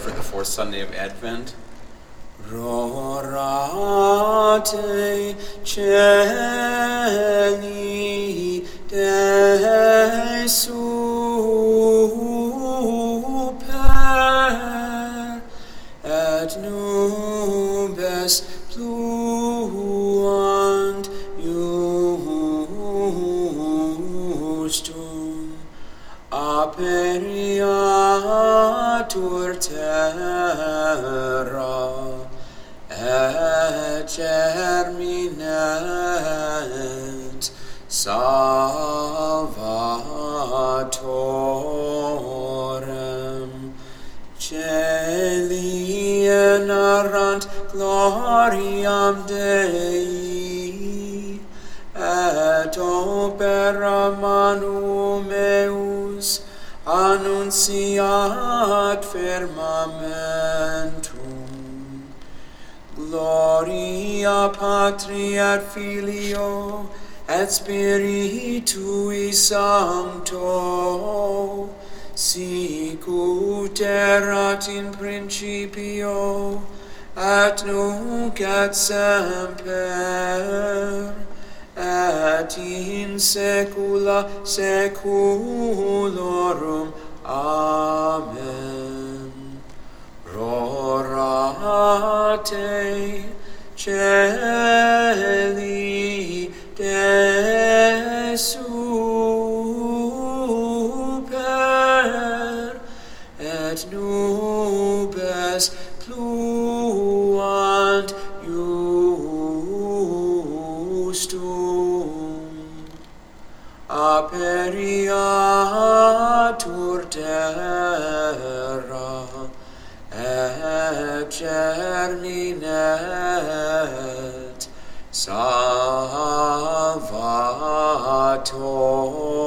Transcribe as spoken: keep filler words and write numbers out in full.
for the fourth Sunday of Advent. Rorate celi de super et nubes pluant justum aperiatur terra et germinet salvatorem celi enerant gloriam Dei et opera manum meus annunciat firmamentum. Gloria Patri et Filio et Spiritui Sancto, sic ut erat in principio et nunc et semper et in saecula saeculorum. Amen. Rorate celi de super et nubes pluant justum aperiatur terra et germinet salvator.